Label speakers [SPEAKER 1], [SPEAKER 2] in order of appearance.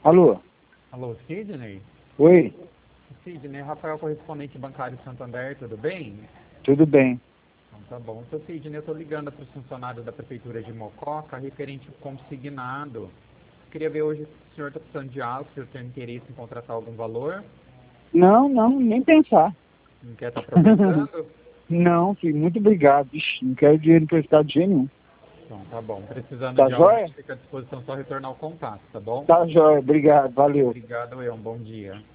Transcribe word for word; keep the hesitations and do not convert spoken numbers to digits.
[SPEAKER 1] Alô?
[SPEAKER 2] Alô, Sidney?
[SPEAKER 1] Oi?
[SPEAKER 2] Sidney, Rafael, correspondente bancário Santander, tudo bem?
[SPEAKER 1] Tudo bem.
[SPEAKER 2] Então tá bom. Seu Sidney, eu estou ligando para os funcionários da Prefeitura de Mococa, referente ao consignado. Queria ver hoje se o senhor está precisando de algo, se o senhor tem interesse em contratar algum valor.
[SPEAKER 1] Não, não, nem pensar.
[SPEAKER 2] Não quer estar aproveitando?
[SPEAKER 1] Não, filho, muito obrigado. Ixi, não quero dinheiro emprestado de jeito nenhum.
[SPEAKER 2] Então tá bom. Precisando
[SPEAKER 1] Tá
[SPEAKER 2] de algo,
[SPEAKER 1] joia?
[SPEAKER 2] fica à disposição, só retornar o contato, tá bom?
[SPEAKER 1] Tá joia, obrigado, valeu.
[SPEAKER 2] Obrigado, eu. Um bom dia.